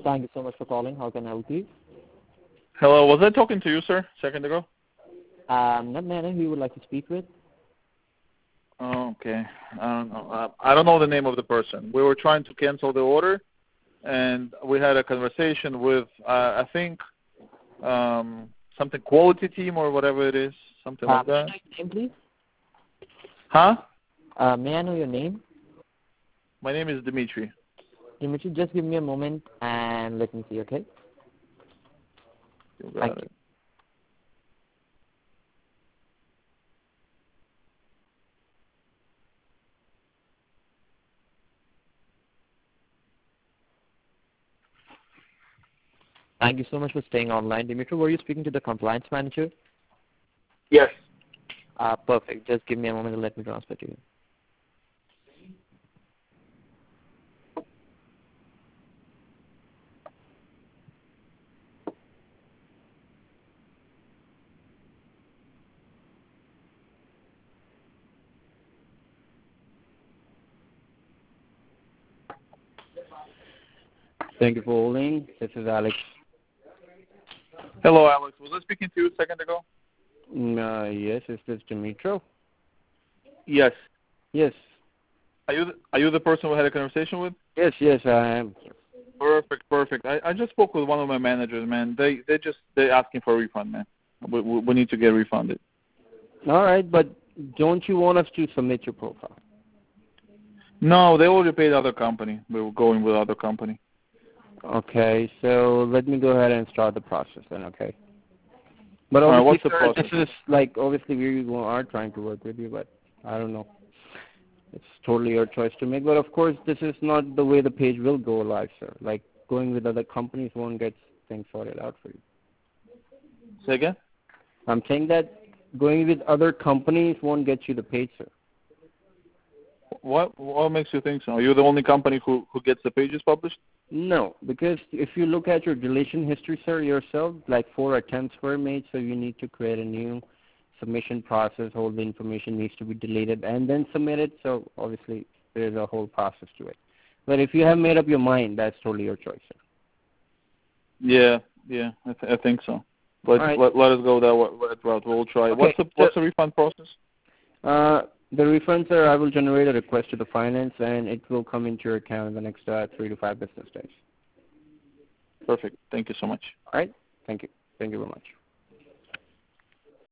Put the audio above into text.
Thank you so much for calling. How can I help you? Hello, was I talking to you, sir, a second ago? Not Nana, who you would like to speak with? Oh, okay. I don't know. I don't know the name of the person. We were trying to cancel the order, and we had a conversation with, I think, something quality team or whatever it is, something like that. May I know your name, please? Huh? May I know your name? My name is Dimitri. Dimitri, just give me a moment and let me see, okay? You got Thank it. you. Thank you so much for staying online. Dimitri, were you speaking to the compliance manager? Yes. Perfect. Just give me a moment and let me transfer to you. Thank you for holding. This is Alex. Hello, Alex. Was I speaking to you a second ago? Yes, is this Dimitro? Yes. Yes. Are you the person we had a conversation with? Yes, I am. Perfect. I just spoke with one of my managers, man. They're asking for a refund, man. We need to get refunded. All right, but don't you want us to submit your profile? No, they already paid other company. We were going with other company. Okay, so let me go ahead and start the process then, okay? But All right, obviously, what's the sir, process? this is like, obviously we are trying to work with you, but I don't know. It's totally your choice to make. But of course, this is not the way the page will go live, sir. Like going with other companies won't get things sorted out for you. Say again? I'm saying that going with other companies won't get you the page, sir. What makes you think so? Are you the only company who gets the pages published? No, because if you look at your deletion history, sir, yourself, like 4 attempts were made, so you need to create a new submission process. All the information needs to be deleted and then submitted, so obviously there is a whole process to it. But if you have made up your mind, that's totally your choice, sir. Yeah, I think so. Let us go that route. We'll try. Okay, What's the refund process? The refund, sir, I will generate a request to the finance, and it will come into your account in the next 3 to 5 business days. Perfect. Thank you so much. All right? Thank you. Thank you very much.